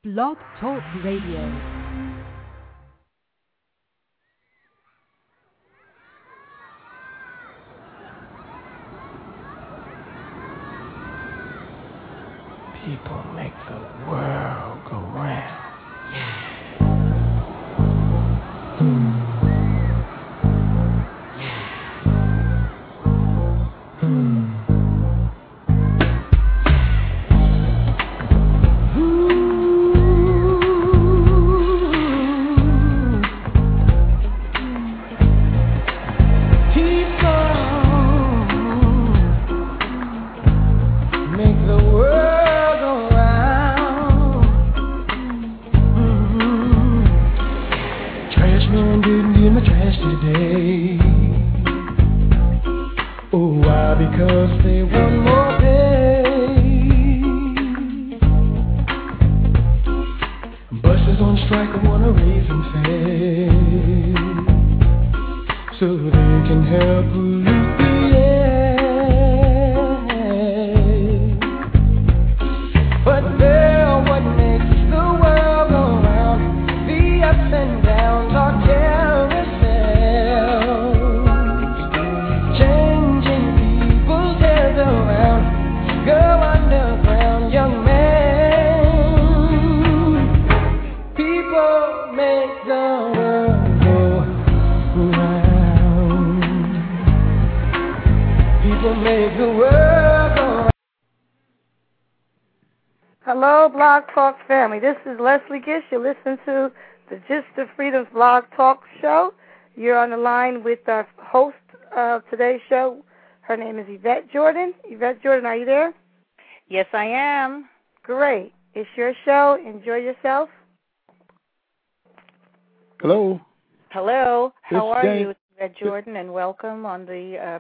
Blog Talk Radio. People make the world go round. Yeah. Hello, Blog Talk family. This is Leslie Gish. You listen to the Gist of Freedom Blog Talk show. You're on the line with our host of today's show. Her name is Yvette Jordan. Yvette Jordan, are you there? Yes, I am. Great. It's your show. Enjoy yourself. Hello. Hello. How are James. you, Yvette Jordan, and welcome on the,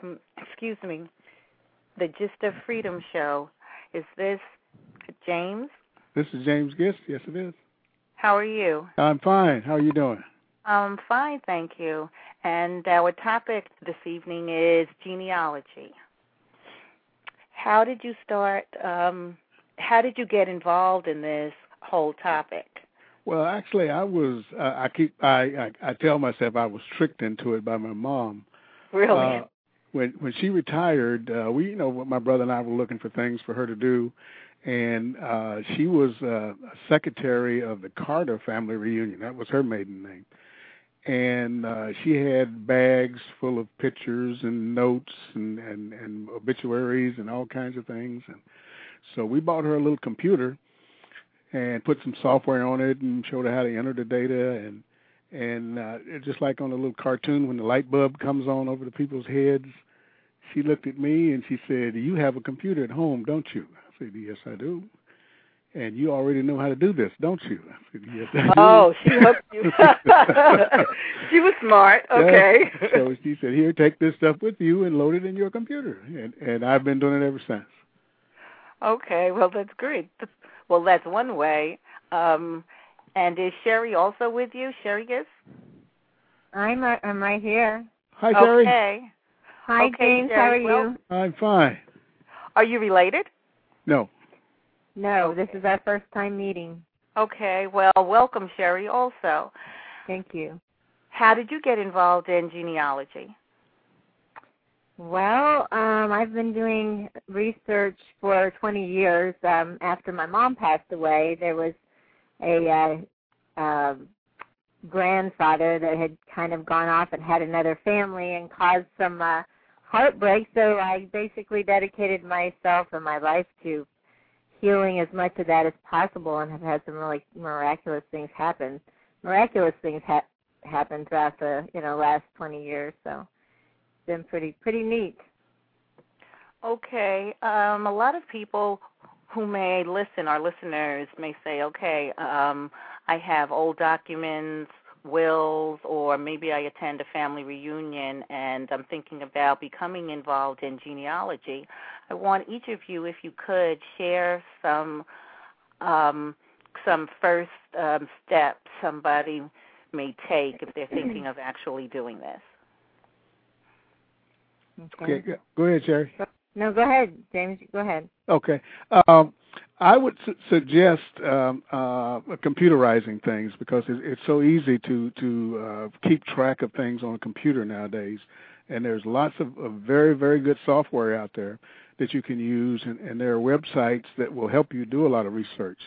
the Gist of Freedom show. Is this James? This is James Gist. Yes, it is. How are you? I'm fine. How are you doing? I'm fine, thank you. And our topic this evening is genealogy. How did you start? How did you get involved in this whole topic? Well, actually, I was. I tell myself I was tricked into it by my mom. Really? When she retired, my brother and I were looking for things for her to do. And she was a secretary of the Carter family reunion. That was her maiden name. And she had bags full of pictures and notes and obituaries and all kinds of things. And so we bought her a little computer and put some software on it and showed her how to enter the data. And just like on a little cartoon when the light bulb comes on over the people's heads, she looked at me and she said, "You have a computer at home, don't you?" I said, "Yes, I do." "And you already know how to do this, don't you?" I said, "Yes, I do." Oh, she hooked you. She was smart. Okay. Yeah. So she said, "Here, take this stuff with you and load it in your computer." And I've been doing it ever since. Okay, well, that's great. Well, that's one way. And is Sherry also with you? Sherry Gist? I'm right here. Hi, Sherry. Okay. Hi, okay, James. Sherry, how are you? I'm fine. Are you related? No. No, this is our first time meeting. Okay, well, welcome, Sherry, also. Thank you. How did you get involved in genealogy? Well, I've been doing research for 20 years. After my mom passed away, there was a grandfather that had kind of gone off and had another family and caused some heartbreak, so I basically dedicated myself and my life to healing as much of that as possible, and have had some really miraculous things happen. Miraculous things happen throughout the last 20 years, so it's been pretty neat. Okay, a lot of people who may listen, our listeners may say, okay, I have old documents, wills, or maybe I attend a family reunion and I'm thinking about becoming involved in genealogy. I want each of you, if you could, share some first steps somebody may take if they're thinking of actually doing this. Okay, go ahead, Sherry. No, go ahead, James. Go ahead. Okay. I would suggest computerizing things because it's so easy to keep track of things on a computer nowadays. And there's lots of very, very good software out there that you can use, and there are websites that will help you do a lot of research.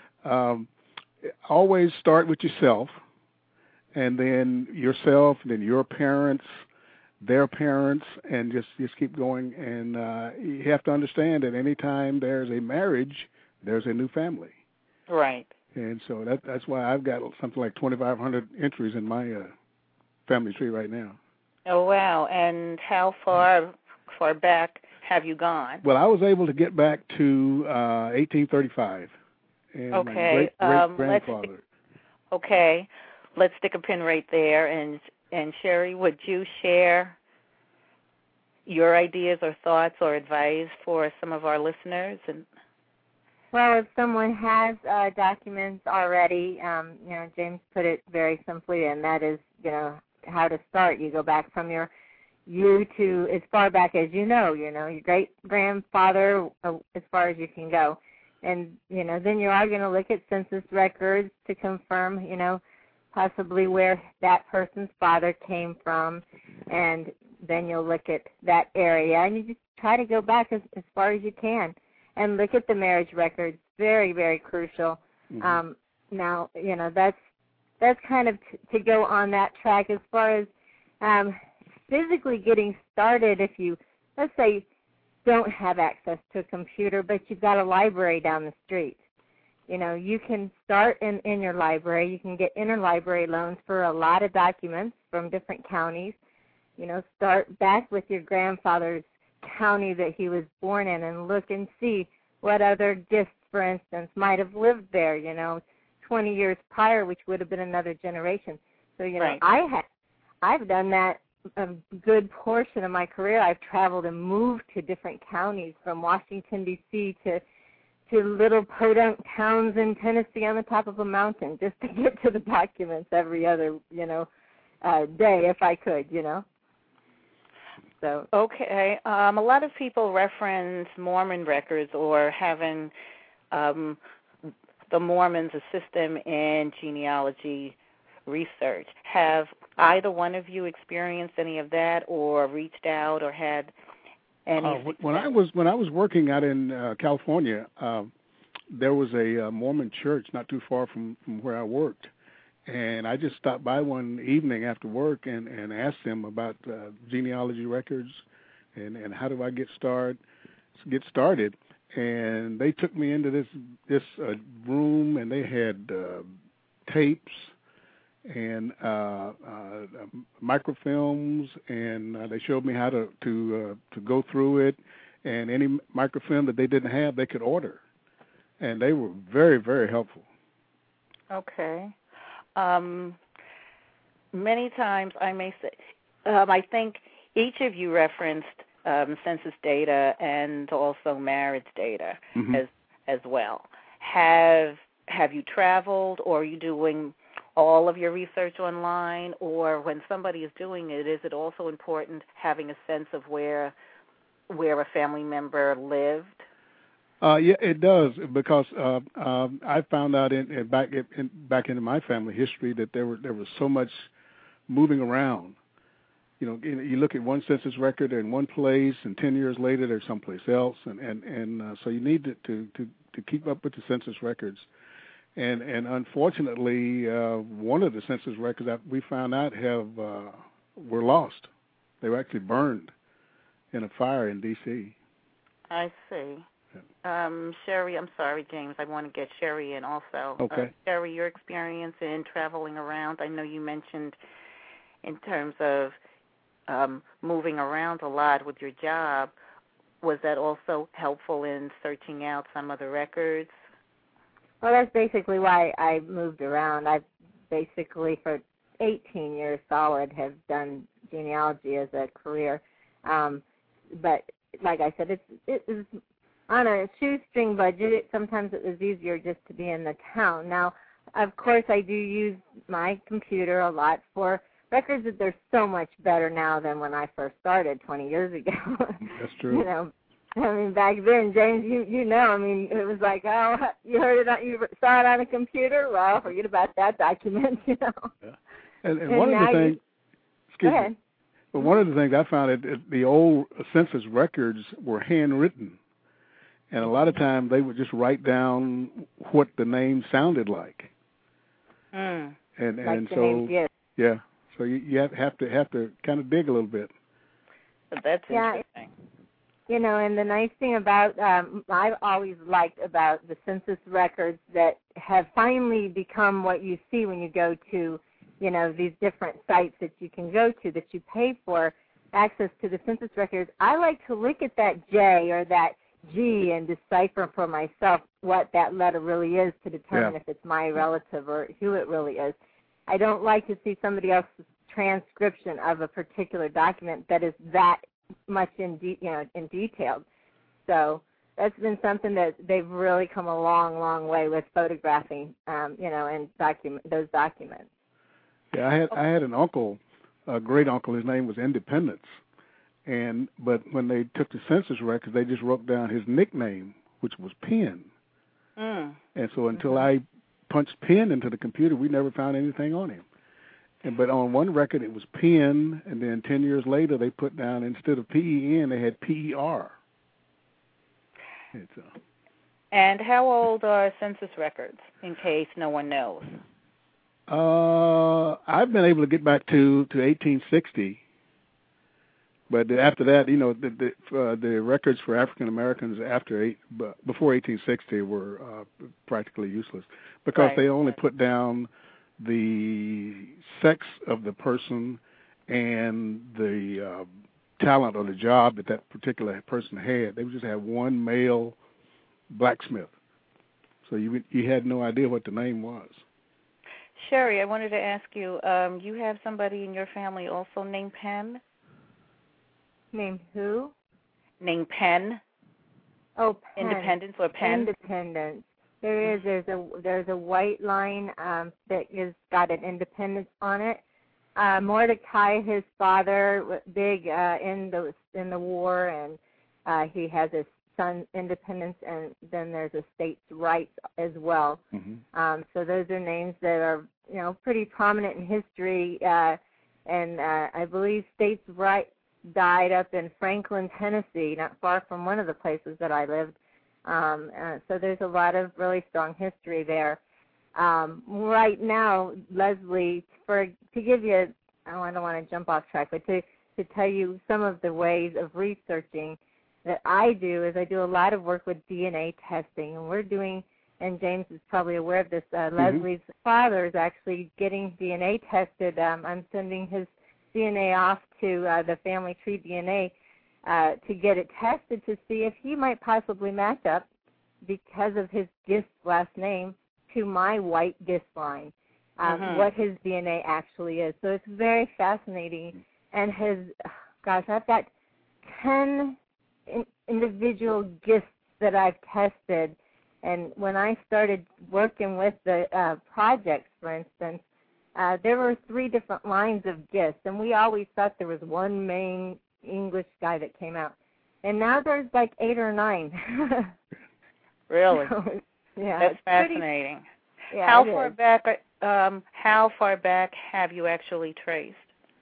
Always start with yourself, and then yourself, then your parents, their parents, and just keep going. And you have to understand that any time there's a marriage, there's a new family. Right. And so that's why I've got something like 2,500 entries in my family tree right now. Oh, wow. And how far back have you gone? Well, I was able to get back to 1835. And okay. My great-grandfather. Okay. Let's stick a pin right there. And Sherry, would you share your ideas or thoughts or advice for some of our listeners? Well, if someone has documents already, James put it very simply, and that is, how to start. You go back from you to as far back as your great-grandfather, as far as you can go. And, then you are going to look at census records to confirm, possibly where that person's father came from, and then you'll look at that area, and you just try to go back as far as you can and look at the marriage records. Very, very crucial. Mm-hmm. Now, that's kind of to go on that track as far as physically getting started. If you, let's say, don't have access to a computer, but you've got a library down the street, you can start in your library. You can get interlibrary loans for a lot of documents from different counties. Start back with your grandfather's county that he was born in and look and see what other gifts, for instance, might have lived there, 20 years prior, which would have been another generation. So, right. I've done that a good portion of my career. I've traveled and moved to different counties from Washington, D.C. to little podunk towns in Tennessee on the top of a mountain just to get to the documents every other, day if I could, So. Okay. A lot of people reference Mormon records or having the Mormons assist them in genealogy research. Have either one of you experienced any of that, or reached out, or had any? When I was working out in California, there was a Mormon church not too far from where I worked, and I just stopped by one evening after work and asked them about genealogy records and how do I get started. And they took me into this room, and they had tapes and microfilms, and they showed me how to go through it. And any microfilm that they didn't have, they could order, and they were very, very helpful. Okay. Many times I may say, I think each of you referenced census data and also marriage data mm-hmm. as well. Have you traveled, or are you doing all of your research online? Or when somebody is doing it, is it also important having a sense of where a family member lived? Yeah, it does, because I found out back into my family history that there was so much moving around. You look at one census record in one place, and 10 years later they're someplace else, and so you need to keep up with the census records. And unfortunately, one of the census records that we found out were lost. They were actually burned in a fire in D.C. I see. Sherry, I'm sorry, James. I want to get Sherry in also. Okay. Sherry, your experience in traveling around. I know you mentioned in terms of moving around a lot with your job. Was that also helpful in searching out some of the records? Well, that's basically why I moved around. I've basically, for 18 years solid, have done genealogy as a career. But like I said, it is on a shoestring budget. Sometimes it was easier just to be in the town. Now, of course, I do use my computer a lot for records that they're so much better now than when I first started 20 years ago. That's true. I mean, back then, James, you know, I mean, it was like, oh, you heard it, you saw it on a computer. Well, forget about that document, you know. Yeah. And one of the things, excuse me, but one of the things I found that the old census records were handwritten, and a lot of times they would just write down what the name sounded like. Mm. And so yeah, so you have to kind of dig a little bit. But that's interesting. You know, and the nice thing about I've always liked about the census records that have finally become what you see when you go to, you know, these different sites that you can go to that you pay for access to the census records. I like to look at that J or that G and decipher for myself what that letter really is to determine if it's my relative or who it really is. I don't like to see somebody else's transcription of a particular document that is that much in detail. So that's been something that they've really come a long, long way with photographing, you know, and those documents. Yeah, I had an uncle, a great uncle. His name was Independence, but when they took the census records, they just wrote down his nickname, which was Penn. Mm. And so until I punched Penn into the computer, we never found anything on him. But on one record, it was Penn, and then 10 years later, they put down, instead of P-E-N, they had P-E-R. And how old are census records, in case no one knows? I've been able to get back to 1860. But after that, you know, the records for African Americans before 1860 were practically useless because they only put down the sex of the person and the talent or the job that particular person had. They would just have one male blacksmith, so you had no idea what the name was. Sherry, I wanted to ask you, you have somebody in your family also named Penn? Named who? Named Penn. Oh, Penn. Independence or Penn? Independence. There's a white line that has got an Independence on it. Mordecai, his father, was big in the war, and he has his son Independence, and then there's a states' rights as well. Mm-hmm. So those are names that are, you know, pretty prominent in history, and I believe states' rights died up in Franklin, Tennessee, not far from one of the places that I lived. So there's a lot of really strong history there. Right now, Leslie, to give you, I don't want to jump off track, but to tell you some of the ways of researching that I do is I do a lot of work with DNA testing, and we're doing, and James is probably aware of this, Leslie's father is actually getting DNA tested. I'm sending his DNA off to the Family Tree DNA to get it tested to see if he might possibly match up, because of his Gist last name, to my white Gist line, what his DNA actually is. So it's very fascinating. And I've got 10 individual Gists that I've tested. And when I started working with the projects, for instance, there were 3 different lines of Gists, and we always thought there was one main English guy that came out. And now there's like 8 or 9. Really? Yeah. That's fascinating. Yeah, how far back have you actually traced?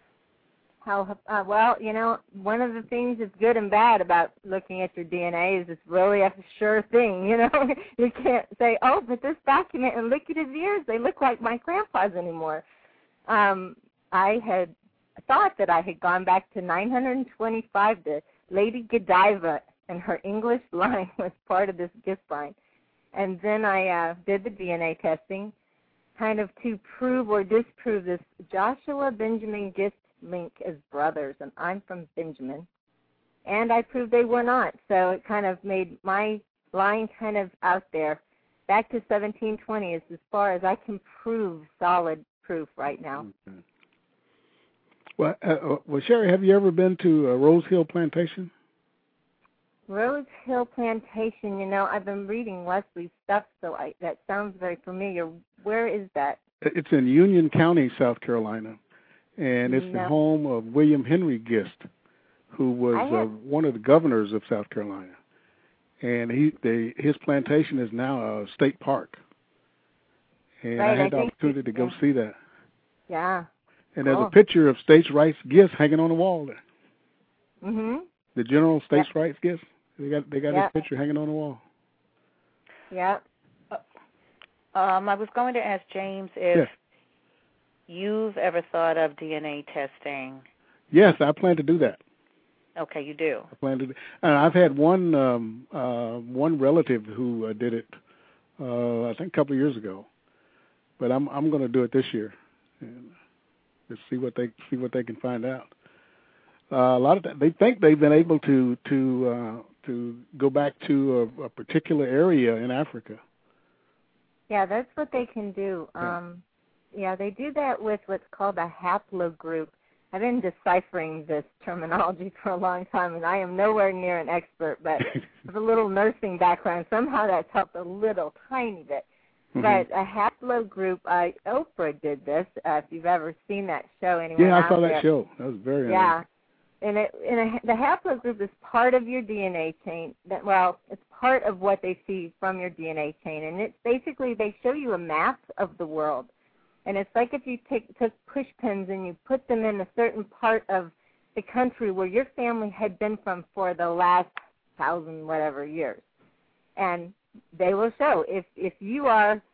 Well, you know, one of the things that's good and bad about looking at your DNA is it's really a sure thing, you know. You can't say, oh, but this document, and look at his ears, they look like my grandpa's anymore. I had thought that I had gone back to 925. The Lady Godiva and her English line was part of this Gist line. And then I did the DNA testing kind of to prove or disprove this Joshua Benjamin Gist link as brothers, and I'm from Benjamin. And I proved they were not. So it kind of made my line kind of out there. Back to 1720 is as far as I can prove solid proof right now. Okay. Well, Sherry, have you ever been to Rose Hill Plantation? Rose Hill Plantation, you know, I've been reading Leslie's stuff, so that sounds very familiar. Where is that? It's in Union County, South Carolina, and it's the home of William Henry Gist, who was one of the governors of South Carolina. and his plantation is now a state park. And right, I had the opportunity to go see that. Yeah. And cool. there's a picture of states' rights gifts hanging on the wall there. Mhm. The general states' rights gifts. They got his picture hanging on the wall. Yeah. I was going to ask James if you've ever thought of DNA testing. Yes, I plan to do that. Okay, you do. I plan to. I've had one relative who did it. I think a couple of years ago, but I'm going to do it this year, and let's see what they can find out. A lot of they think they've been able to go back to a particular area in Africa. Yeah, that's what they can do. Yeah, they do that with what's called a haplogroup. I've been deciphering this terminology for a long time, and I am nowhere near an expert, but with a little nursing background, somehow that's helped a little, tiny bit. Mm-hmm. But a haplogroup, Oprah did this, if you've ever seen that show. Yeah, I saw that show. That was very interesting. And the haplogroup is part of your DNA chain. It's part of what they see from your DNA chain. And it's basically, they show you a map of the world. And it's like if you took push pins and you put them in a certain part of the country where your family had been from for the last 1,000 whatever years. And they will show if you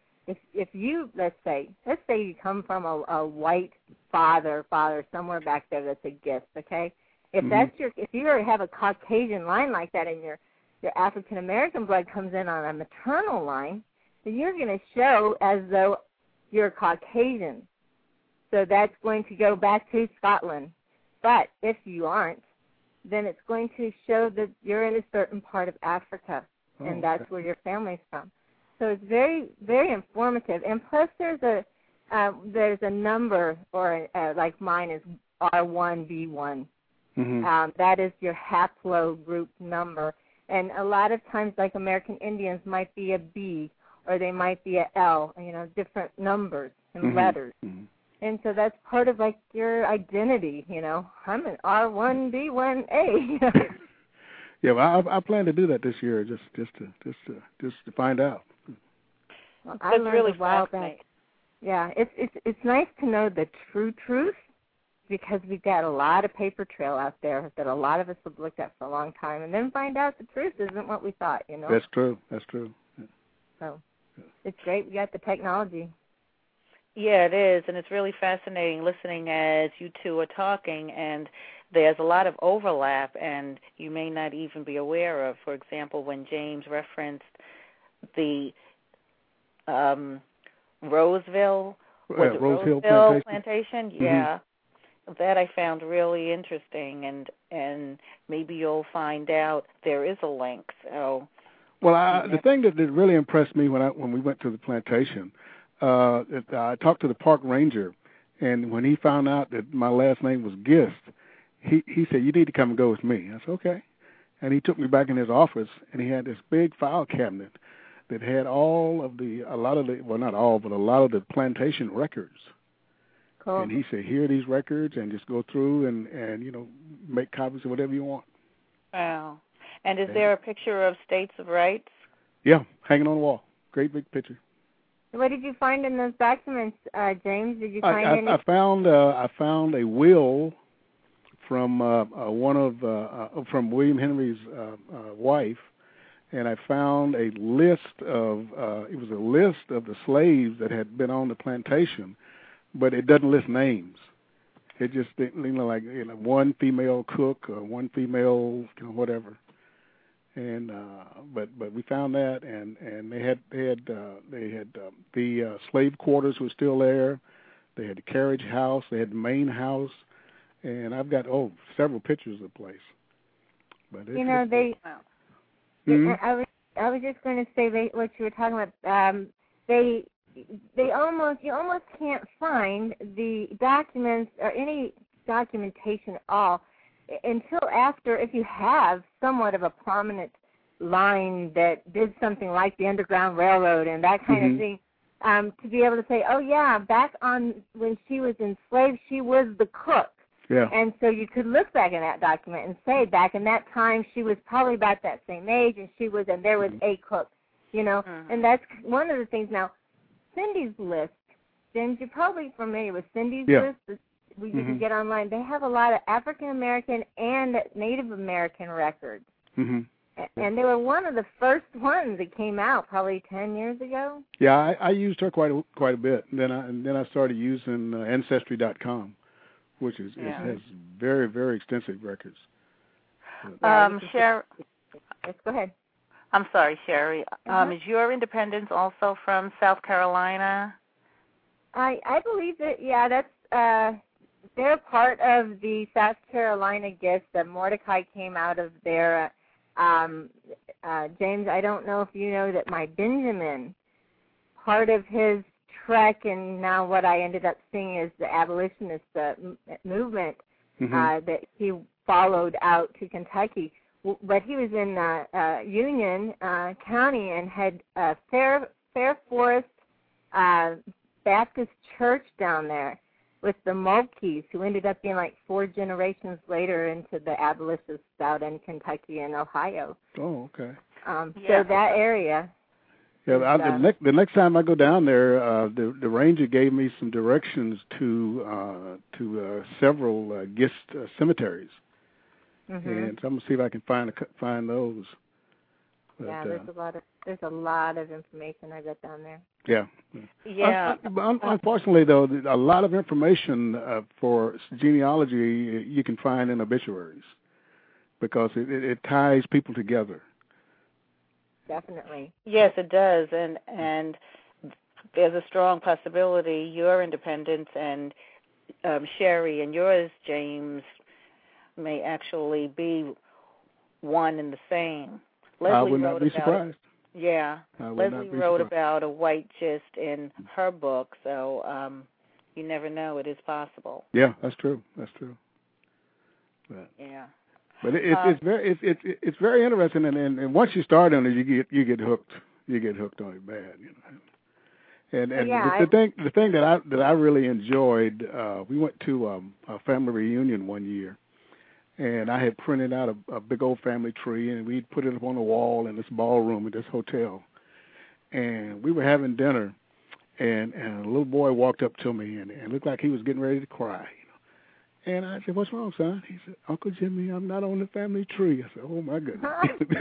let's say you come from a white father somewhere back there that's a gift, okay? If if you have a Caucasian line like that and your African American blood comes in on a maternal line, then you're going to show as though you're Caucasian. So that's going to go back to Scotland. But if you aren't, then it's going to show that you're in a certain part of Africa, and that's where your family's from. So it's very, very informative. And plus there's a number, or like mine is R1B1. Mm-hmm. That is your haplogroup number. And a lot of times, like American Indians might be a B, or they might be a L, different numbers and letters. Mm-hmm. And so that's part of, like, your identity, I'm an R1B1A. Yeah, well, I plan to do that this year, just to find out. Well, I learned really a while back. Yeah, it's nice to know the true truth, because we've got a lot of paper trail out there that a lot of us have looked at for a long time, and then find out the truth isn't what we thought, That's true. Yeah. So it's great we got the technology. Yeah, it is, and it's really fascinating listening as you two are talking, and there's a lot of overlap, and you may not even be aware of. For example, when James referenced the Roseville plantation? Yeah. That I found really interesting, and maybe you'll find out there is a link. So, the thing that really impressed me when we went to the plantation, I talked to the park ranger, and when he found out that my last name was Gist, he said, "You need to come and go with me." I said, "Okay," and he took me back in his office, and he had this big file cabinet that had a lot of the plantation records. Cool. And he said, "Here are these records, and just go through and make copies of whatever you want." Wow. And is there a picture of states of rights? Yeah, hanging on the wall. Great big picture. What did you find in those documents, James? Did you find any? I found a will from from William Henry's wife, and I found a list of the slaves that had been on the plantation. But it doesn't list names. It just one female cook or one female whatever. And but we found that, and they had the slave quarters were still there. They had the carriage house. They had the main house, and I've got several pictures of the place. But they. I was just going to say what you were talking about. You almost can't find the documents or any documentation at all until after, if you have somewhat of a prominent line that did something like the Underground Railroad and that kind of thing, to be able to say, oh yeah, back on when she was enslaved, she was the cook. Yeah. And so you could look back in that document and say, back in that time, she was probably about that same age, and there was a cook, you know. And that's one of the things. Now, Cindy's list, James, you're probably familiar with Cindy's list. You can get online. They have a lot of African American and Native American records. And they were one of the first ones that came out probably 10 years ago. Yeah, I used her quite a bit. And then I started using Ancestry.com, which has very, very extensive records. Sherry. Yes, go ahead. I'm sorry, Sherry. Is your independence also from South Carolina? I believe that. Yeah, that's. They're part of the South Carolina Gifts. That Mordecai came out of there. James, I don't know if you know that my Benjamin, part of his trek, and now what I ended up seeing is the abolitionist movement that he followed out to Kentucky. But he was in Union County and had Fair Forest Baptist Church down there with the Mulkeys, who ended up being like 4 generations later into the abolitionists out in Kentucky and Ohio. Oh, okay. So that area. Yeah, the next time I go down there, the ranger gave me some directions to several Gist cemeteries, and so I'm gonna see if I can find those. But, yeah, there's a lot of information I got down there. Yeah. Yeah. Unfortunately, though, a lot of information for genealogy you can find in obituaries because it ties people together. Definitely. Yes, it does, and there's a strong possibility your independence and Sherry and yours, James, may actually be one and the same. I would not be surprised. Yeah, Leslie wrote about a white gist in her book, so you never know; it is possible. Yeah, that's true. But, yeah. But it's very interesting, and once you start on it, you get hooked. You get hooked on it bad, you know. And the thing that I really enjoyed, we went to a family reunion one year, and I had printed out a big old family tree, and we'd put it up on the wall in this ballroom at this hotel, and we were having dinner, and a little boy walked up to me and looked like he was getting ready to cry. And I said, "What's wrong, son?" He said, "Uncle Jimmy, I'm not on the family tree." I said, "Oh, my goodness."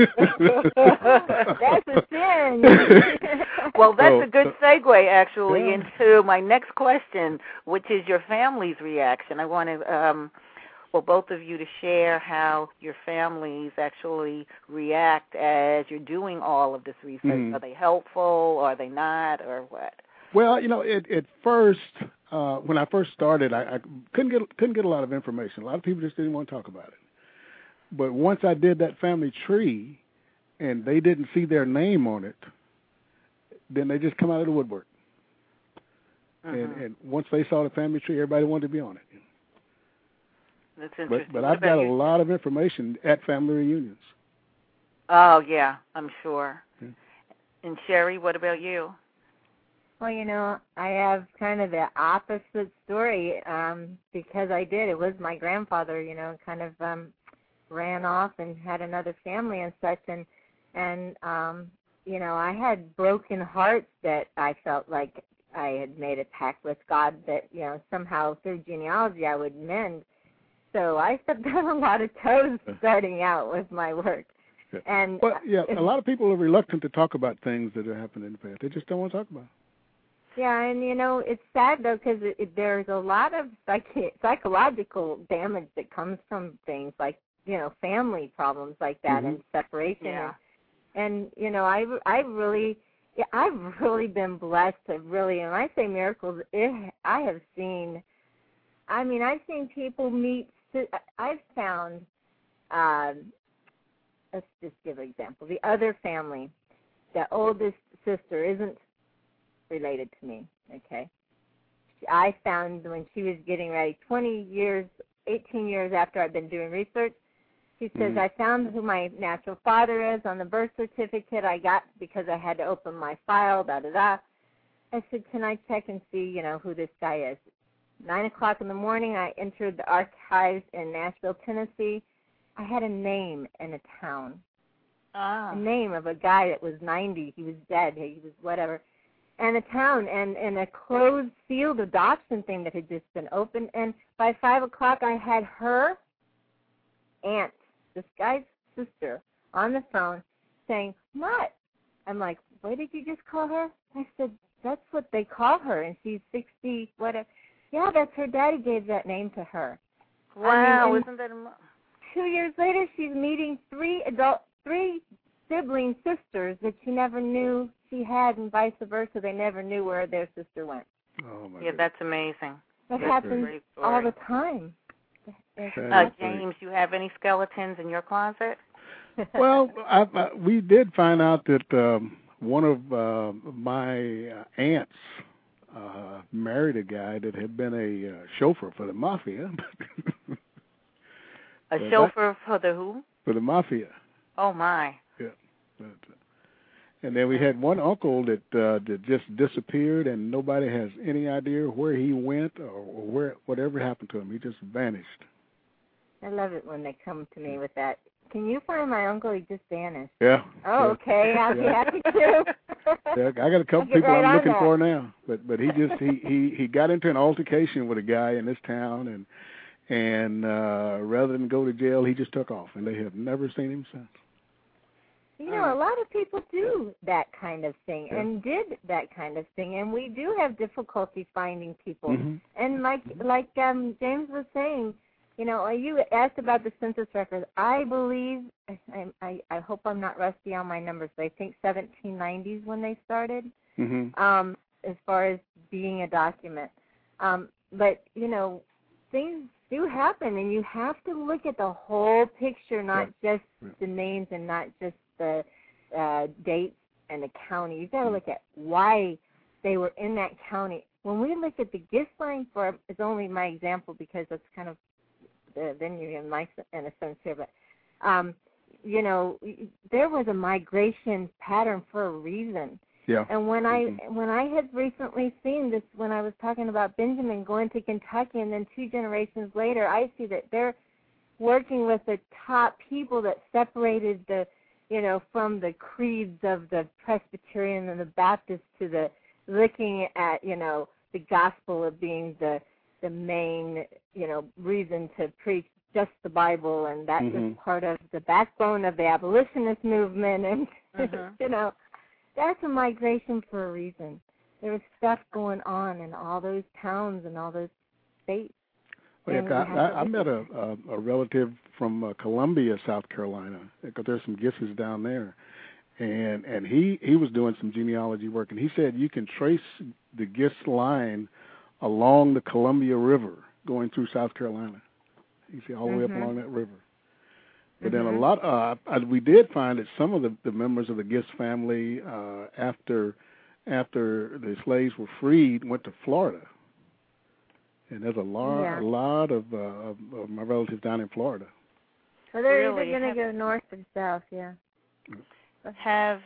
That's a sin. Well, that's a good segue, actually, into my next question, which is your family's reaction. I want to, both of you to share how your families actually react as you're doing all of this research. Are they helpful? Are they not? Or what? Well, you know, at first, when I first started, I couldn't get a lot of information. A lot of people just didn't want to talk about it. But once I did that family tree, and they didn't see their name on it, then they just come out of the woodwork. And once they saw the family tree, everybody wanted to be on it. That's interesting. But I've got a lot of information at family reunions. Oh, yeah, I'm sure. Yeah. And Sherry, what about you? Well, you know, I have kind of the opposite story because it was my grandfather, you know, kind of ran off and had another family and such. And you know, I had broken hearts that I felt like I had made a pact with God that, you know, somehow through genealogy I would mend. So I stepped on a lot of toes starting out with my work. Yeah. And a lot of people are reluctant to talk about things that have happened in the past. They just don't want to talk about it. Yeah, and, you know, it's sad, though, because there's a lot of psychological damage that comes from things like, you know, family problems like that and separation. Yeah. And, you know, I've really been blessed to really, and when I say miracles, I've seen people meet. I've found, let's just give an example. The other family, the oldest sister isn't related to me, okay? I found when she was getting ready, 18 years after I've been doing research, she says, I found who my natural father is on the birth certificate I got because I had to open my file, da-da-da. I said, can I check and see, you know, who this guy is? 9 o'clock in the morning, I entered the archives in Nashville, Tennessee. I had a name in a town. A name of a guy that was 90. He was dead. He was whatever. And a town and a closed sealed adoption thing that had just been opened. And by 5 o'clock, I had her aunt, this guy's sister, on the phone saying, "Mutt." I'm like, "What did you just call her?" I said, "That's what they call her, and she's 60, whatever." "Yeah, that's her daddy gave that name to her." Wow, isn't that 2 years later, she's meeting three sibling sisters that she never knew she had, and vice versa. They never knew where their sister went. Oh, my Yeah, goodness. that's amazing. That happens all the time. James, you have any skeletons in your closet? Well, we did find out that one of my aunts married a guy that had been a chauffeur for the mafia. A chauffeur for the who? For the mafia. Oh, my. Yeah. And then we had one uncle that just disappeared, and nobody has any idea where he went or whatever happened to him. He just vanished. I love it when they come to me with that. Can you find my uncle? He just vanished. Yeah. Oh, okay. I'll be happy to. Yeah, I got a couple people I'm looking for now, but he just he got into an altercation with a guy in this town, and rather than go to jail, he just took off, and they have never seen him since. You know, a lot of people do that kind of thing and did that kind of thing, and we do have difficulty finding people. Mm-hmm. And like James was saying, you know, you asked about the census records. I believe, I hope I'm not rusty on my numbers, but I think 1790s when they started, as far as being a document. But, you know, things do happen, and you have to look at the whole picture, not just the names and not just the dates and the county. You've got to look at why they were in that county. When we look at the gift line for, it's only my example because that's kind of the venue in a sense here, but you know, there was a migration pattern for a reason. Yeah. And when I had recently seen this, when I was talking about Benjamin going to Kentucky, and then 2 generations later, I see that they're working with the top people that separated the, you know, from the creeds of the Presbyterian and the Baptist to the looking at, you know, the gospel of being the main, you know, reason to preach just the Bible, and that was part of the backbone of the abolitionist movement, and you know, that's a migration for a reason. There was stuff going on in all those towns and all those states. Well, yeah, I met a relative from Columbia, South Carolina, because there's some Gisses down there, and he was doing some genealogy work, and he said you can trace the Gis line along the Columbia River going through South Carolina. You see all the way up along that river. But then a lot, we did find that some of the members of the Gis family, after the slaves were freed, went to Florida. And there's a lot of my relatives down in Florida. So they're either going to go north or south, yeah. Have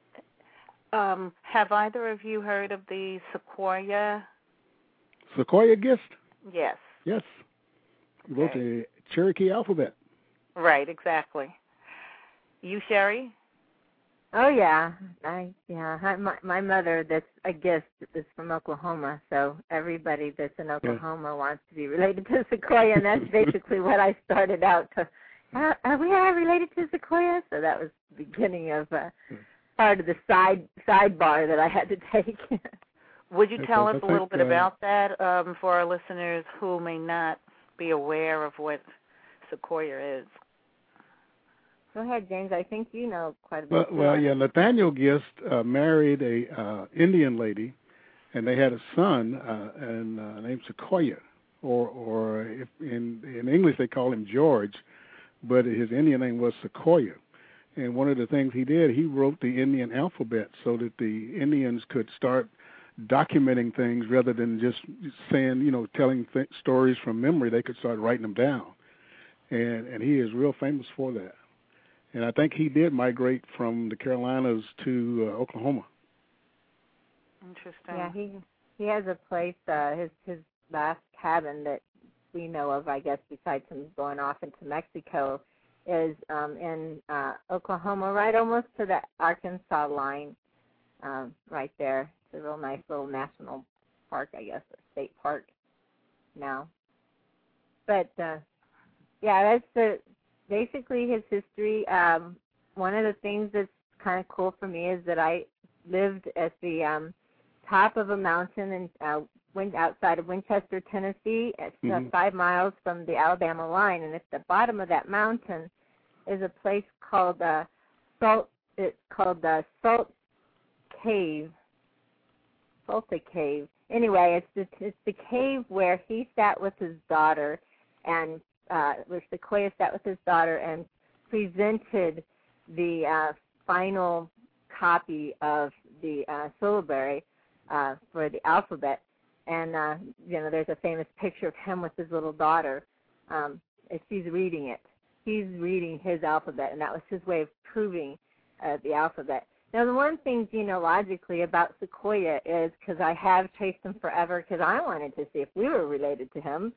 either of you heard of the Sequoyah Gist? Yes. Yes. Okay. Wrote the Cherokee alphabet. Right, exactly. You, Sherry? Oh, yeah. My mother, that's a Gist, is from Oklahoma, so everybody that's in Oklahoma wants to be related to Sequoyah, and that's basically what I started out to. Are we all related to Sequoyah? So that was the beginning of part of the sidebar that I had to take. Would you tell us a little bit about that for our listeners who may not be aware of what Sequoyah is? Go ahead, James. I think you know quite a bit. Well, yeah, Nathaniel Gist married a Indian lady, and they had a son named Sequoyah, or if in English they call him George, but his Indian name was Sequoyah. And one of the things he did, he wrote the Indian alphabet so that the Indians could start documenting things rather than just saying, you know, telling stories from memory. They could start writing them down. And he is real famous for that. And I think he did migrate from the Carolinas to Oklahoma. Interesting. Yeah, he has a place. His last cabin that we know of, I guess, besides him going off into Mexico, is in Oklahoma, right almost to the Arkansas line, right there. It's a real nice little national park, I guess, or state park now. But, yeah, that's basically his history. One of the things that's kind of cool for me is that I lived at the top of a mountain and outside of Winchester, Tennessee, at 5 miles from the Alabama line. And at the bottom of that mountain is a place called Salt Cave. Salta Cave. Anyway, it's the cave where he sat with his daughter, and where Sequoyah sat with his daughter and presented the final copy of the syllabary for the alphabet. And, there's a famous picture of him with his little daughter. She's reading it. He's reading his alphabet, and that was his way of proving the alphabet. Now, the one thing genealogically about Sequoyah is, because I have traced him forever, because I wanted to see if we were related to him,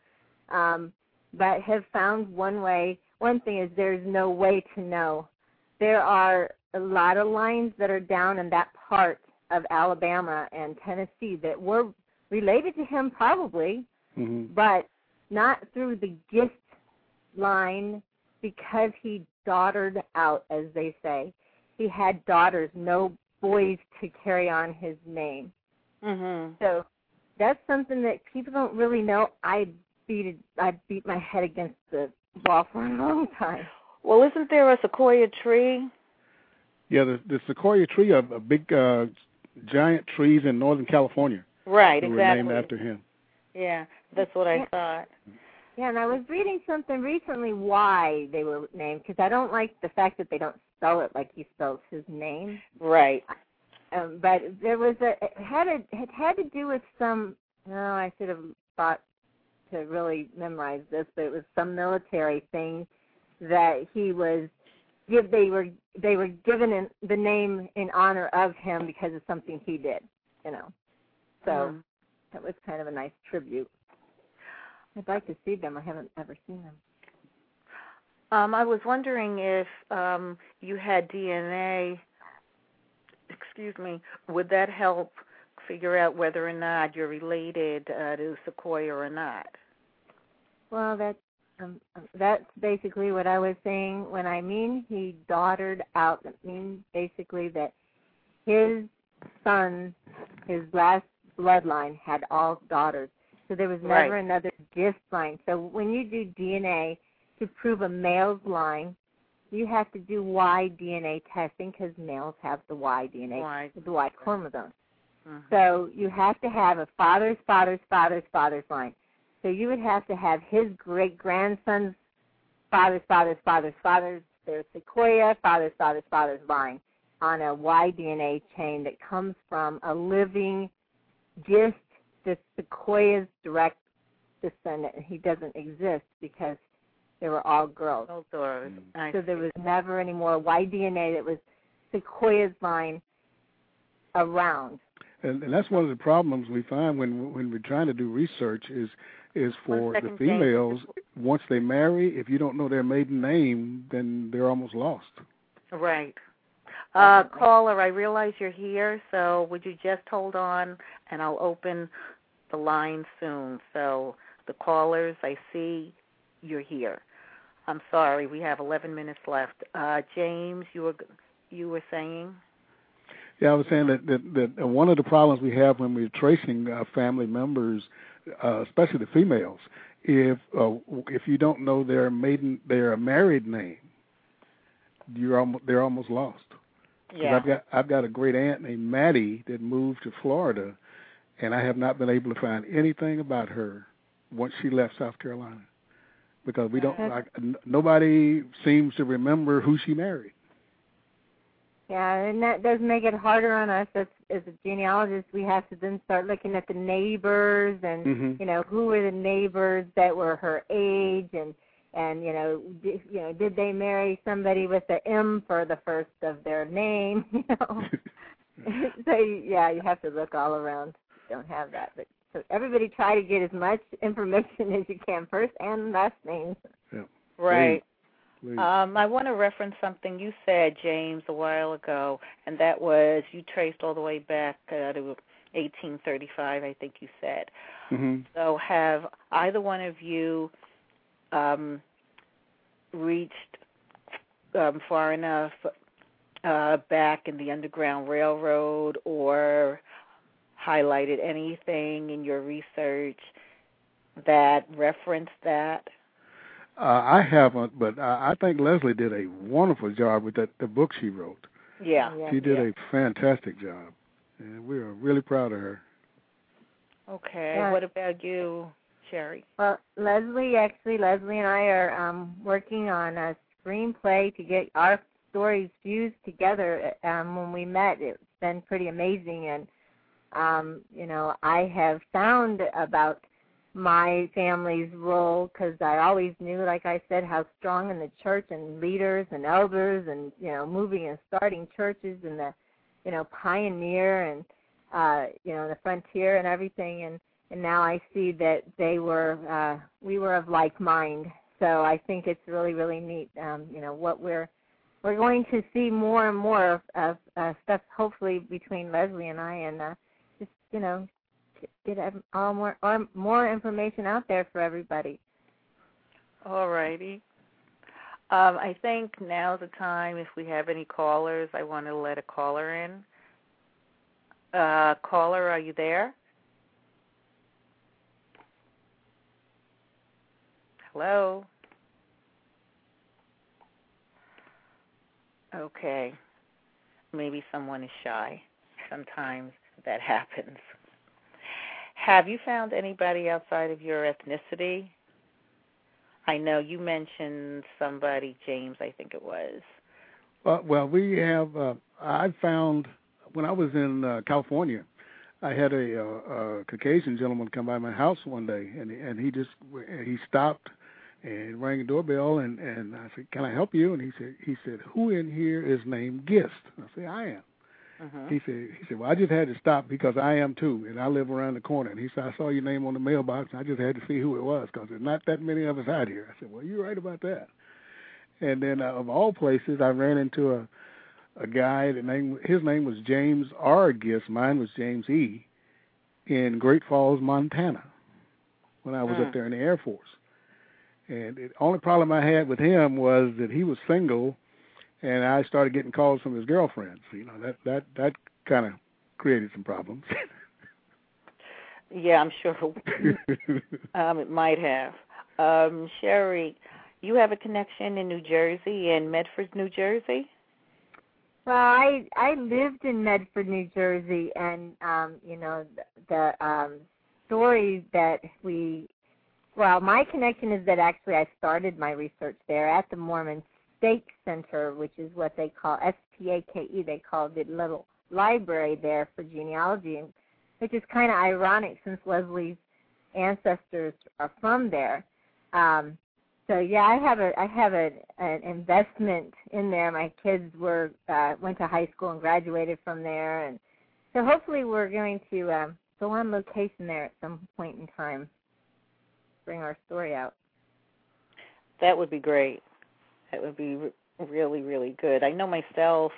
but have found one thing is there's no way to know. There are a lot of lines that are down in that part of Alabama and Tennessee that were related to him probably, but not through the gift line, because he daughtered out, as they say. He had daughters, no boys to carry on his name. So that's something that people don't really know. I beat my head against the wall for a long time. Well, isn't there a sequoia tree? Yeah, the sequoia tree are big, giant trees in Northern California. Right, exactly. exactly. Were named after him. Yeah, that's what I thought. Yeah, and I was reading something recently why they were named, because I don't like the fact that they don't spell it like he spells his name. Right. But there was it had to do with some. No, I should have thought to really memorize this, but it was some military thing that he was. They were given the name in honor of him because of something he did. So that was kind of a nice tribute. I'd like to see them. I haven't ever seen them. I was wondering if you had DNA, would that help figure out whether or not you're related to Sequoyah or not? Well, that's basically what I was saying. When I mean he daughtered out, that means basically that his son, his last bloodline, had all daughters. So there was never another gift line. So when you do DNA to prove a male's line, you have to do Y DNA testing, because males have the Y DNA, the Y chromosome. So you have to have a father's line. So you would have to have his great-grandson's father's, their Sequoyah, father's line on a Y DNA chain that comes from a living gift, the Sequoyah's direct descendant. He doesn't exist because they were all girls. So there was never any more Y DNA that was Sequoyah's line around. And that's one of the problems we find when we're trying to do research is for the females, once they marry, if you don't know their maiden name, then they're almost lost. Right. Caller, I realize you're here, so would you just hold on, and I'll open the line soon. So the callers, I see you're here. I'm sorry, we have 11 minutes left. James, you were saying? Yeah, I was saying that one of the problems we have when we're tracing family members, especially the females, if you don't know their married name, they're almost lost. Yeah. I've got a great aunt named Maddie that moved to Florida, and I have not been able to find anything about her once she left South Carolina, because nobody seems to remember who she married. Yeah, and that does make it harder on us as a genealogist. We have to then start looking at the neighbors and who were the neighbors that were her age, and did they marry somebody with the M for the first of their name? So yeah, you have to look all around. Don't have that, but So everybody try to get as much information as you can, first and last names. Yeah. Right. Please. I want to reference something you said, James, a while ago, and that was you traced all the way back to 1835, I think you said. Mm-hmm. So have either one of you reached far enough back in the Underground Railroad or highlighted anything in your research that referenced that? I haven't, but I think Leslie did a wonderful job with the book she wrote. Yeah. She did a fantastic job, and we are really proud of her. Okay. Yeah. What about you, Sherry? Well, Leslie and I are working on a screenplay to get our stories fused together. When we met, it's been pretty amazing, and I have found about my family's role because I always knew, like I said, how strong in the church and leaders and elders and moving and starting churches and the pioneer and the frontier and everything, and now I see that we were of like mind. So I think it's really, really neat. What we're going to see more and more of stuff, hopefully between Leslie and I, and just get more information out there for everybody. All righty. I think now's the time. If we have any callers, I want to let a caller in. Caller, are you there? Hello? Okay. Maybe someone is shy. Sometimes that happens. Have you found anybody outside of your ethnicity? I know you mentioned somebody, James, I think it was. Well, we have. I found when I was in California, I had a Caucasian gentleman come by my house one day, and he stopped and rang the doorbell, and I said, "Can I help you?" And he said, "Who in here is named Gist?" I said, "I am." Mm-hmm. He said, "Well, I just had to stop because I am too, and I live around the corner." And he said, "I saw your name on the mailbox, and I just had to see who it was because there's not that many of us out here." I said, "Well, you're right about that." And then, of all places, I ran into a guy. His name was James R. Gist. Mine was James E. in Great Falls, Montana, when I was up there in the Air Force. And the only problem I had with him was that he was single, and I started getting calls from his girlfriends. That kind of created some problems. Yeah, I'm sure it might have. Sherry, you have a connection in New Jersey, in Medford, New Jersey? Well, I lived in Medford, New Jersey, and the story that my connection is that actually I started my research there at the Mormon Stake Center, which is what they call STAKE. They call the little library there for genealogy, which is kind of ironic since Leslie's ancestors are from there. So yeah, I have an investment in there. My kids went to high school and graduated from there, and so hopefully we're going to go on location there at some point in time, bring our story out. That would be great. That would be really, really good. I know myself.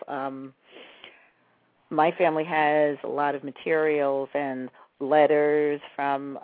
My family has a lot of materials and letters from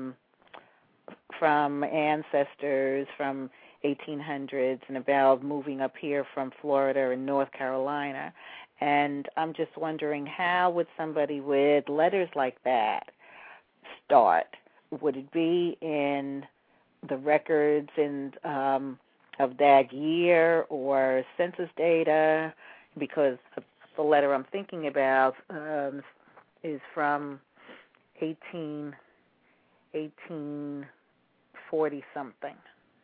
ancestors from 1800s and about moving up here from Florida and North Carolina. And I'm just wondering, how would somebody with letters like that start? Would it be in the records of that year or census data? Because the letter I'm thinking about is from 1840-something.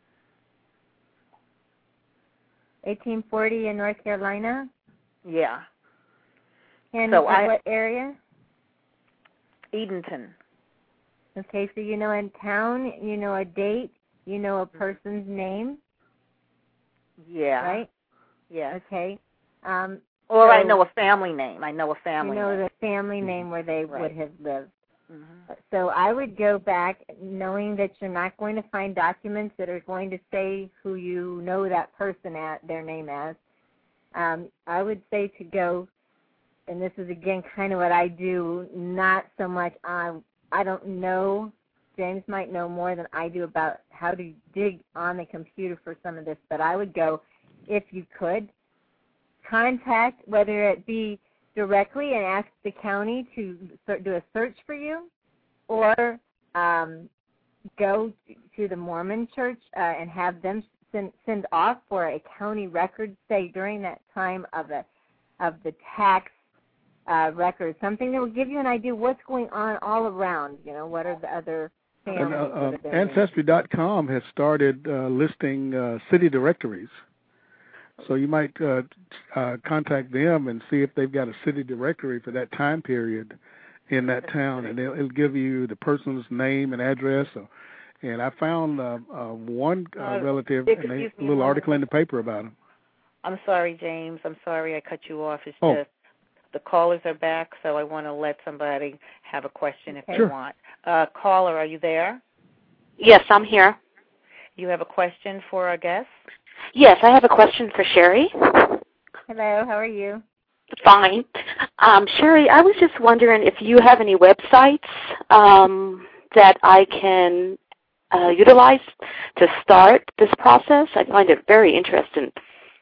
1840 in North Carolina? Yeah. And so what area? Edenton. Okay, so you know a town, you know a date, you know a person's name? Yeah. Right? Yeah. Okay. Or I know a family name. You know the family name where they would have lived. Mm-hmm. So I would go back knowing that you're not going to find documents that are going to say who you know that person at, their name as. I would say to go, and this is again kind of what I do, not so much on, I don't know, James might know more than I do about how to dig on the computer for some of this, but I would go, if you could, contact, whether it be directly and ask the county to do a search for you, or go to the Mormon church and have them send off for a county record, say during that time of the tax record, something that will give you an idea what's going on all around. You know, what are the other families? Ancestry.com has started listing city directories. So you might contact them and see if they've got a city directory for that time period in that town, and it'll give you the person's name and address. And I found one relative, and a little article in the paper about him. I'm sorry, James. I'm sorry I cut you off. It's just the callers are back, so I want to let somebody have a question if they want. Caller, are you there? Yes, I'm here. You have a question for our guest? Yes, I have a question for Sherry. Hello, how are you? Fine. Sherry, I was just wondering if you have any websites that I can utilize to start this process. I find it very interesting.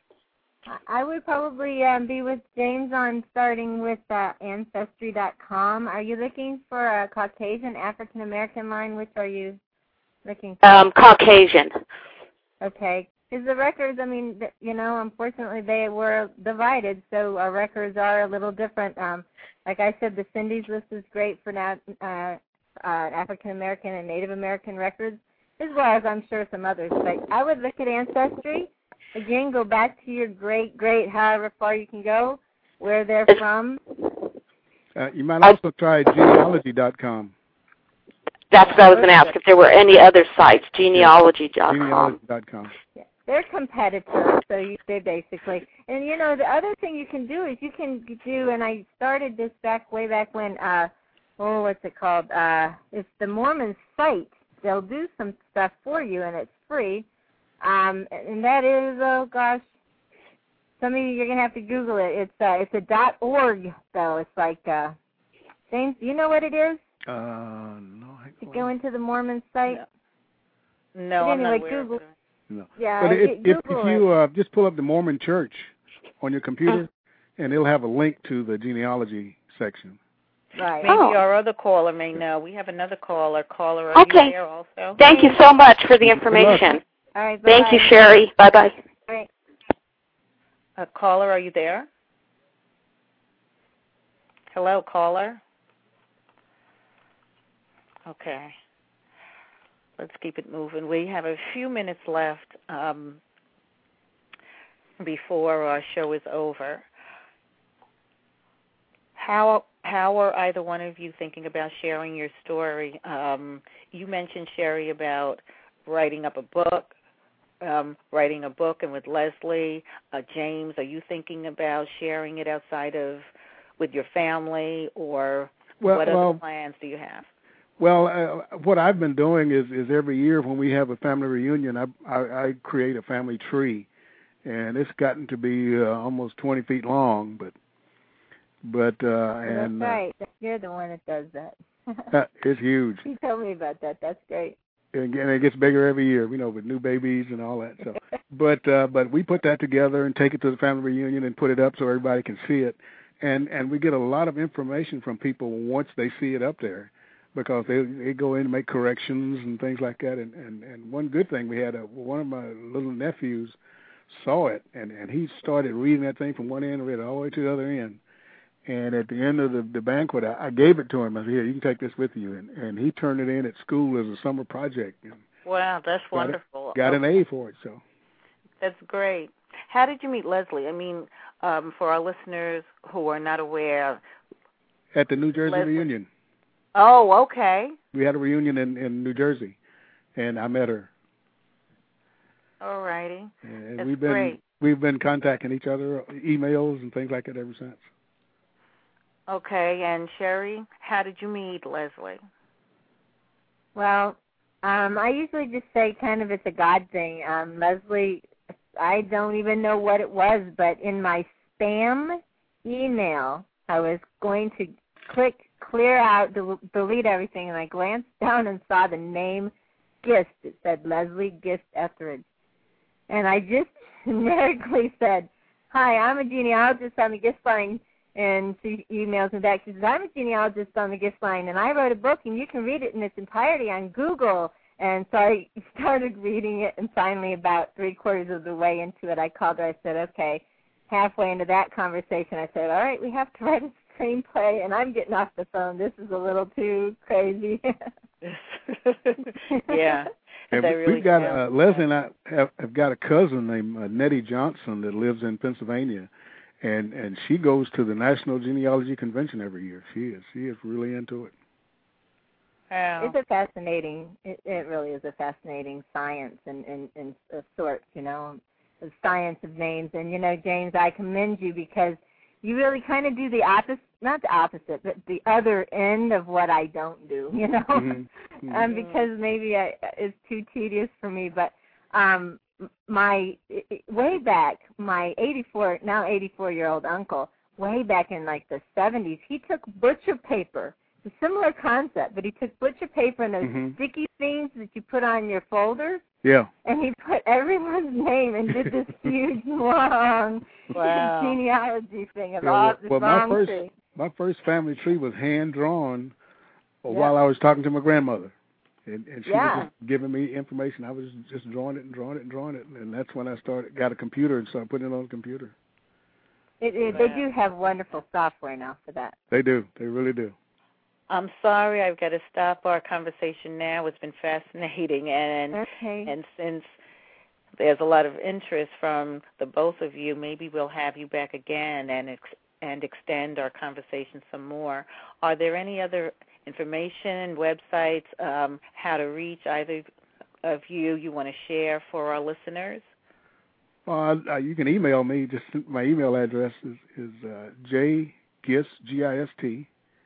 I would probably be with James on starting with Ancestry.com. Are you looking for a Caucasian, African-American line? Which are you looking for? Caucasian. Okay. Because the records, I mean, you know, unfortunately they were divided, so our records are a little different. Like I said, the Cindy's list is great for now African American and Native American records, as well as I'm sure some others. But I would look at Ancestry. Again, go back to your great, however far you can go, where they're from. You might also try genealogy.com. That's what I was going to ask, if there were any other sites, genealogy.com. Genealogy.com. Yeah. They're competitors, so they basically, and you know, the other thing you can do is you can do, and I started this way back when, what's it called? It's the Mormon site. They'll do some stuff for you, and it's free. And that is, oh gosh, some of you, you're gonna have to Google it. It's a .org though. It's like, James, do you know what it is? No. To go into the Mormon site. No, but anyway, I'm not aware Google. of it. No. Yeah, but if you just pull up the Mormon Church on your computer, and it'll have a link to the genealogy section. Right. Maybe our other caller may know. We have another caller. Caller, are you there also? Thank you so much for the information. All right, bye-bye. Thank you, Sherry. Bye-bye. All right. Caller, are you there? Hello, caller? Okay. Let's keep it moving. We have a few minutes left before our show is over. How are either one of you thinking about sharing your story? You mentioned, Sherry, about writing up a book, and with Leslie. James, are you thinking about sharing it outside of with your family, or what other plans do you have? Well, what I've been doing is every year when we have a family reunion, I create a family tree, and it's gotten to be almost 20 feet long. But and that's right. You're the one that does that. It's huge. You told me about that. That's great. And it gets bigger every year, with new babies and all that. So, but we put that together and take it to the family reunion and put it up so everybody can see it, and we get a lot of information from people once they see it up there, because they go in and make corrections and things like that. And one good thing, we had one of my little nephews saw it, and he started reading that thing from one end and read it all the way to the other end. And at the end of the banquet, I gave it to him. I said, "Here, you can take this with you." And he turned it in at school as a summer project. Wow, that's wonderful. Got an A for it, so. That's great. How did you meet Leslie? I mean, for our listeners who are not aware. At the New Jersey reunion. Oh, okay. We had a reunion in New Jersey, and I met her. All righty. And that's we've been contacting each other, emails and things like that ever since. Okay, and Sherry, how did you meet Leslie? Well, I usually just say kind of it's a God thing. Leslie, I don't even know what it was, but in my spam email, I was going to click clear out, delete everything, and I glanced down and saw the name Gist. It said Leslie Gist Etheridge. And I just generically said, hi, I'm a genealogist on the Gist line. And she emails me back. She says, I'm a genealogist on the Gist line, and I wrote a book, and you can read it in its entirety on Google. And so I started reading it, and finally about 3/4 of the way into it, I called her. I said, okay. Halfway into that conversation, I said, all right, we have to write a screenplay, and I'm getting off the phone. This is a little too crazy. Yeah. And really we've got, Leslie and I have got a cousin named Nettie Johnson that lives in Pennsylvania, and she goes to the National Genealogy Convention every year. She is really into it. Wow. It's a fascinating, it really is a fascinating science in a sort, you know, the science of names. And, you know, James, I commend you because you really kind of do the opposite, not the opposite, but the other end of what I don't do, you know, because maybe it's too tedious for me. But way back, my 84-year-old uncle, way back in like the 70s, he took butcher paper. It's a similar concept, but he took butcher paper and those sticky things that you put on your folders. Yeah. And he put everyone's name and did this huge, long genealogy thing of all the wrong tree. My first family tree was hand-drawn while I was talking to my grandmother. And she was just giving me information. I was just drawing it. And that's when I got a computer and started putting it on the computer. They do have wonderful software now for that. They do. They really do. I'm sorry, I've got to stop our conversation now. It's been fascinating, and since there's a lot of interest from the both of you, maybe we'll have you back again and extend our conversation some more. Are there any other information, websites, how to reach either of you want to share for our listeners? Well, you can email me. Just my email address is jgist, G-I-S-T,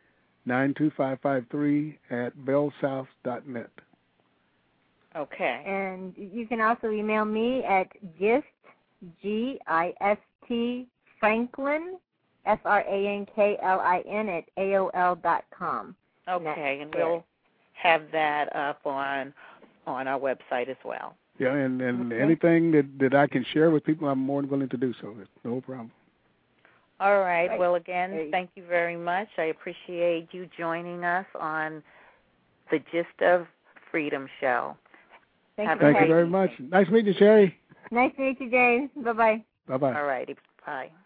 92553 @bellsouth.net. Okay. And you can also email me at gist, G-I-S-T, Franklin, FRANKLIN @AOL.com. Okay, and we'll have that up on our website as well. Yeah, and anything that I can share with people, I'm more than willing to do so. It's no problem. All right. Well, again, thank you very much. I appreciate you joining us on the Gist of Freedom show. Thank you very much. Nice meeting you, Sherry. Nice to meet you, James. Bye-bye. Bye-bye. All righty. Bye.